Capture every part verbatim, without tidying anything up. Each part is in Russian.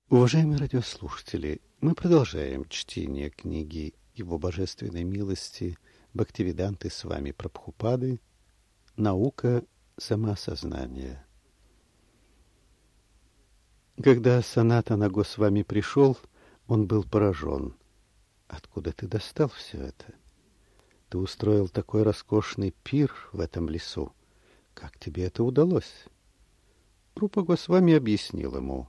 Уважаемые радиослушатели, мы продолжаем чтение книги Его Божественной милости Бхактивиданты Свами Прабхупады «Наука самоосознания». Когда Санатана Госвами пришел, он был поражен. Откуда ты достал все это? Ты устроил такой роскошный пир в этом лесу. Как тебе это удалось? Рупа Госвами объяснил ему.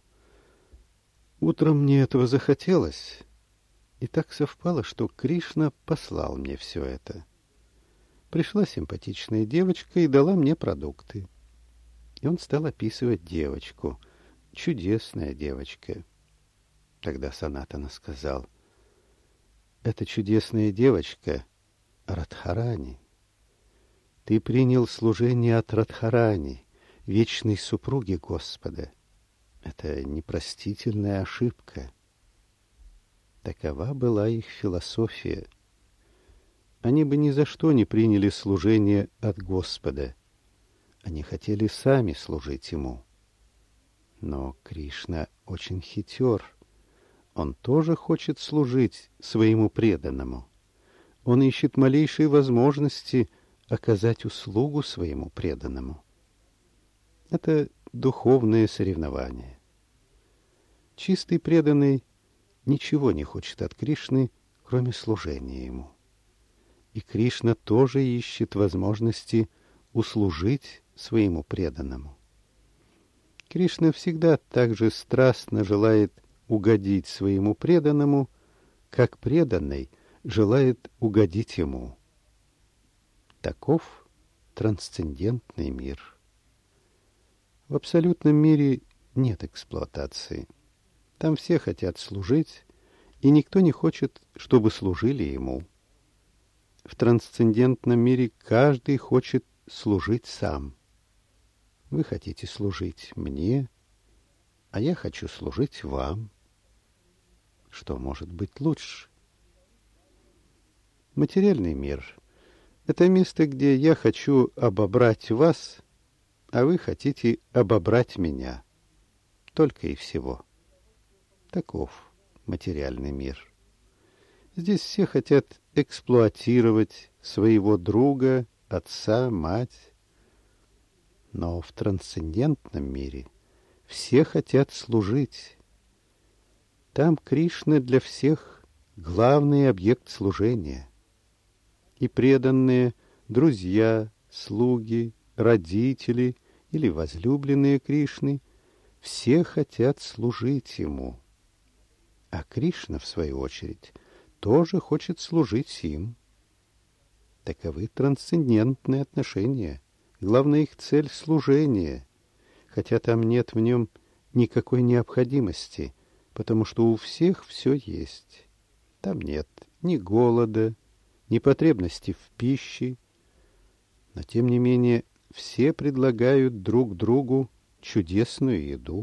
Утром мне этого захотелось, и так совпало, что Кришна послал мне все это. Пришла симпатичная девочка и дала мне продукты. И он стал описывать девочку. Чудесная девочка. Тогда Санатана сказал, «Это чудесная девочка Радхарани. Ты принял служение от Радхарани, вечной супруги Господа. Это непростительная ошибка». Такова была их философия. Они бы ни за что не приняли служение от Господа. Они хотели сами служить Ему. Но Кришна очень хитер. Он тоже хочет служить своему преданному. Он ищет малейшие возможности оказать услугу своему преданному. Это духовное соревнование. Чистый преданный ничего не хочет от Кришны, кроме служения Ему. И Кришна тоже ищет возможности услужить своему преданному. Кришна всегда так же страстно желает угодить своему преданному, как преданный желает угодить Ему. Таков трансцендентный мир. В абсолютном мире нет эксплуатации. Там все хотят служить, и никто не хочет, чтобы служили ему. В трансцендентном мире каждый хочет служить сам. Вы хотите служить мне, а я хочу служить вам. Что может быть лучше? Материальный мир — это место, где я хочу обобрать вас, а вы хотите обобрать меня. Только и всего. Таков материальный мир. Здесь все хотят эксплуатировать своего друга, отца, мать. Но в трансцендентном мире все хотят служить. Там Кришна для всех главный объект служения. И преданные друзья, слуги, родители или возлюбленные Кришны все хотят служить Ему. А Кришна, в свою очередь, тоже хочет служить им. Таковы трансцендентные отношения. Главная их цель — служение, хотя там нет в нем никакой необходимости, потому что у всех все есть. Там нет ни голода, ни потребности в пище, но тем не менее все предлагают друг другу чудесную еду.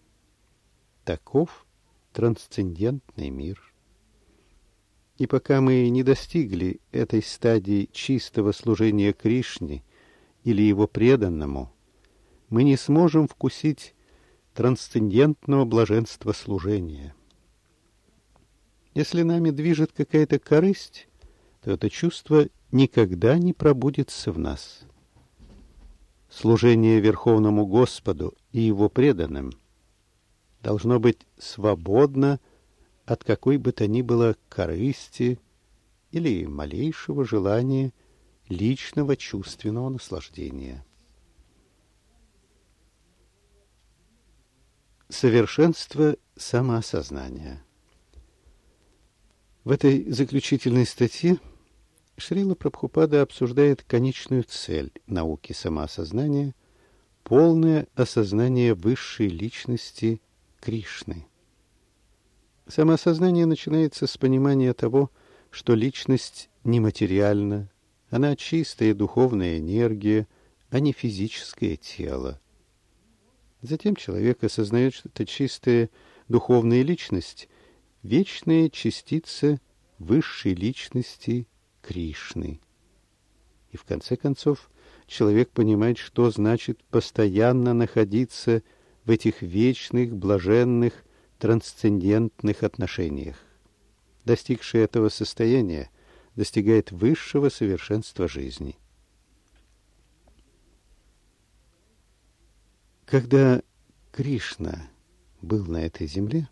Таков трансцендентный мир. И пока мы не достигли этой стадии чистого служения Кришне или Его преданному, мы не сможем вкусить трансцендентного блаженства служения. Если нами движет какая-то корысть, то это чувство никогда не пробудется в нас. Служение Верховному Господу и Его преданным должно быть свободно от какой бы то ни было корысти или малейшего желания личного чувственного наслаждения. Совершенство самоосознания. В этой заключительной статье Шрила Прабхупада обсуждает конечную цель науки самоосознания — полное осознание высшей личности Кришны. Самоосознание начинается с понимания того, что личность нематериальна, она чистая духовная энергия, а не физическое тело. Затем человек осознает, что эта чистая духовная личность — вечная частица высшей личности Кришны. И в конце концов человек понимает, что значит постоянно находиться в этих вечных, блаженных, трансцендентных отношениях. Достигший этого состояния достигает высшего совершенства жизни. Когда Кришна был на этой земле,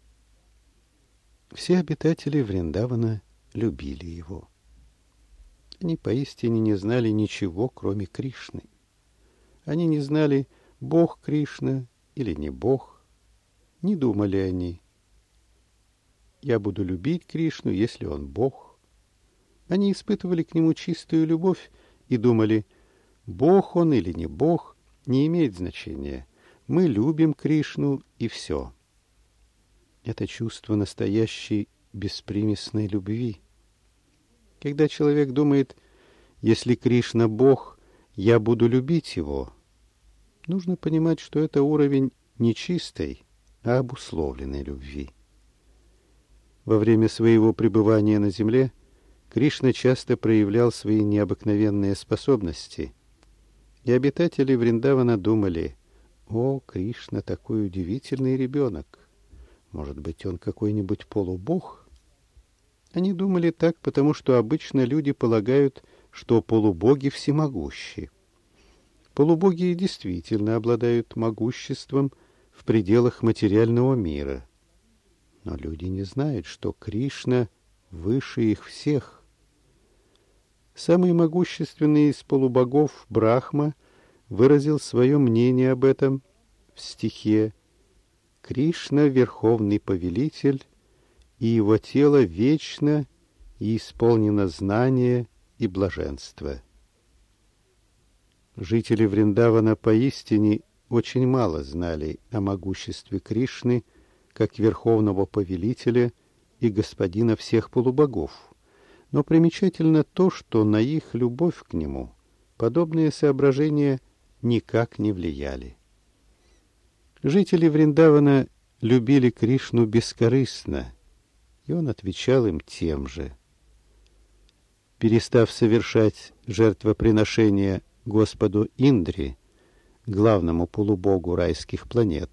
все обитатели Вриндавана любили его. Они поистине не знали ничего, кроме Кришны. Они не знали, Бог Кришна или не Бог. Не думали они: я буду любить Кришну, если он Бог. Они испытывали к нему чистую любовь и думали: Бог он или не Бог, не имеет значения. Мы любим Кришну, и все. Это чувство настоящей беспримесной любви. Когда человек думает: если Кришна Бог, я буду любить его, нужно понимать, что это уровень не чистой, а обусловленной любви. Во время своего пребывания на земле Кришна часто проявлял свои необыкновенные способности, и обитатели Вриндавана думали: о, Кришна такой удивительный ребенок, может быть, он какой-нибудь полубог? Они думали так, потому что обычно люди полагают, что полубоги всемогущи. Полубоги действительно обладают могуществом в пределах материального мира. Но люди не знают, что Кришна выше их всех. Самый могущественный из полубогов, Брахма, выразил свое мнение об этом в стихе: «Кришна — верховный повелитель, и его тело вечно и исполнено знания и блаженства». Жители Вриндавана поистине очень мало знали о могуществе Кришны как верховного повелителя и господина всех полубогов, но примечательно то, что на их любовь к нему подобные соображения никак не влияли. Жители Вриндавана любили Кришну бескорыстно, и он отвечал им тем же. Перестав совершать жертвоприношения Господу Индре, главному полубогу райских планет,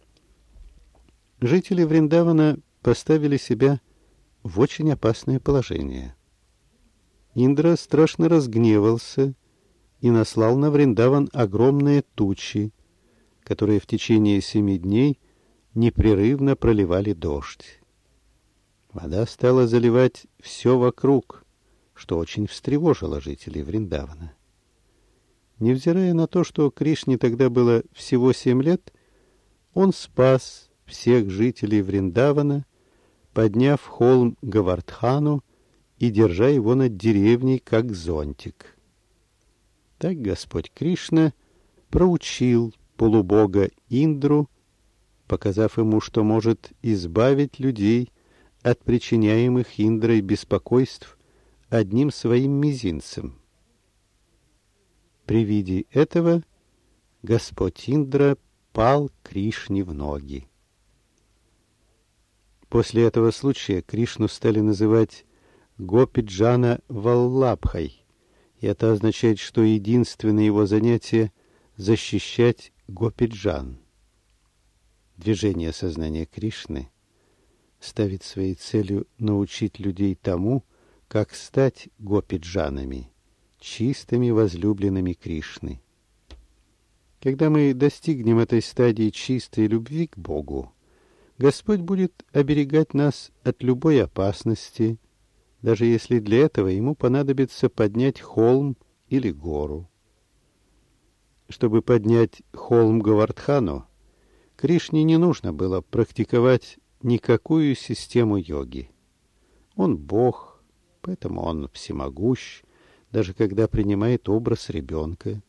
жители Вриндавана поставили себя в очень опасное положение. Индра страшно разгневался и наслал на Вриндаван огромные тучи, которые в течение семи дней непрерывно проливали дождь. Вода стала заливать все вокруг, что очень встревожило жителей Вриндавана. Невзирая на то, что Кришне тогда было всего семь лет, он спас всех жителей Вриндавана, подняв холм Гавардхану и держа его над деревней, как зонтик. Так Господь Кришна проучил полубога Индру, показав ему, что может избавить людей от причиняемых Индрой беспокойств одним своим мизинцем. При виде этого Господь Индра пал Кришне в ноги. После этого случая Кришну стали называть Гопиджана Валлабхой, и это означает, что единственное его занятие — защищать Гопиджан. Движение сознания Кришны ставит своей целью научить людей тому, как стать гопиджанами, чистыми возлюбленными Кришны. Когда мы достигнем этой стадии чистой любви к Богу, Господь будет оберегать нас от любой опасности, даже если для этого ему понадобится поднять холм или гору. Чтобы поднять холм Гавардхану, Кришне не нужно было практиковать никакую систему йоги. Он Бог, поэтому он всемогущ, даже когда принимает образ ребенка.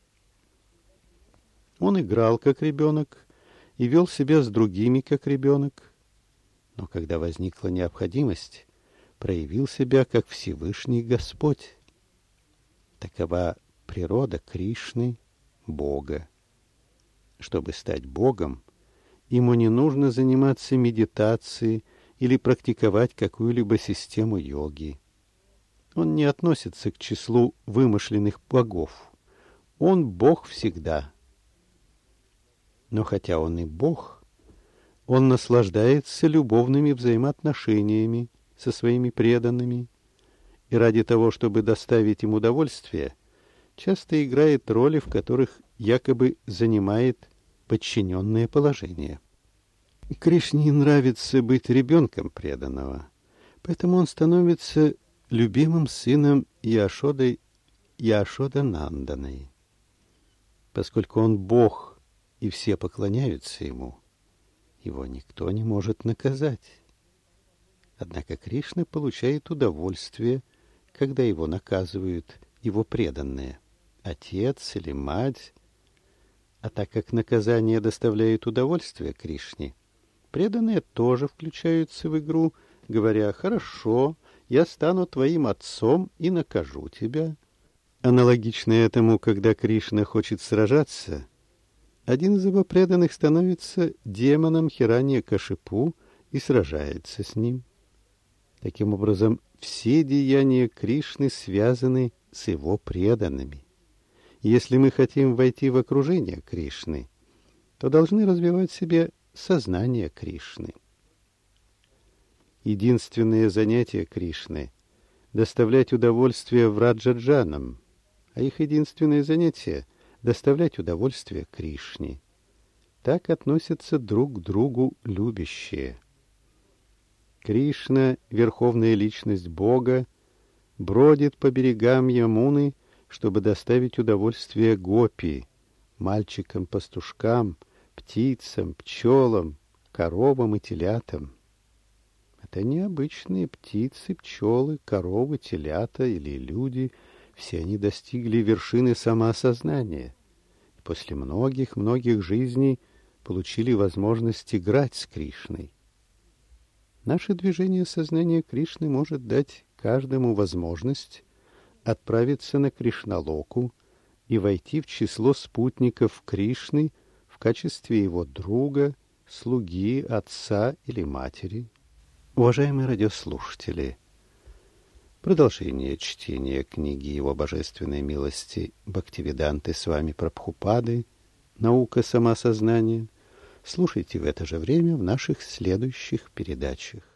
Он играл как ребенок и вел себя с другими как ребенок, но когда возникла необходимость, проявил себя как Всевышний Господь. Такова природа Кришны, Бога. Чтобы стать Богом, ему не нужно заниматься медитацией или практиковать какую-либо систему йоги. Он не относится к числу вымышленных богов. Он Бог всегда. Но хотя он и Бог, Он наслаждается любовными взаимоотношениями со своими преданными, и ради того, чтобы доставить им удовольствие, часто играет роли, в которых якобы занимает подчиненное положение. Кришне нравится быть ребенком преданного, поэтому он становится любимым сыном Яшоды Яшодананданой. Поскольку он Бог и все поклоняются ему, его никто не может наказать. Однако Кришна получает удовольствие, когда его наказывают его преданные, отец или мать. А так как наказание доставляет удовольствие Кришне, преданные тоже включаются в игру, говоря: «Хорошо, я стану твоим отцом и накажу тебя». Аналогично этому, когда Кришна хочет сражаться, один из его преданных становится демоном Хираньякашипу и сражается с ним. Таким образом, все деяния Кришны связаны с его преданными. Если мы хотим войти в окружение Кришны, то должны развивать в себе сознание Кришны. Единственное занятие Кришны — доставлять удовольствие враджаджанам, а их единственное занятие — доставлять удовольствие Кришне. Так относятся друг к другу любящие. Кришна, верховная личность Бога, бродит по берегам Ямуны, чтобы доставить удовольствие гопи, мальчикам-пастушкам, птицам, пчелам, коровам и телятам. Это необычные птицы, пчелы, коровы, телята или люди. Все они достигли вершины самоосознания и после многих-многих жизней получили возможность играть с Кришной. Наше движение сознания Кришны может дать каждому возможность отправиться на Кришналоку и войти в число спутников Кришны в качестве его друга, слуги, отца или матери. Уважаемые радиослушатели, продолжение чтения книги Его Божественной милости Бхактивиданты Свами Прабхупады «Наука самосознания» слушайте в это же время в наших следующих передачах.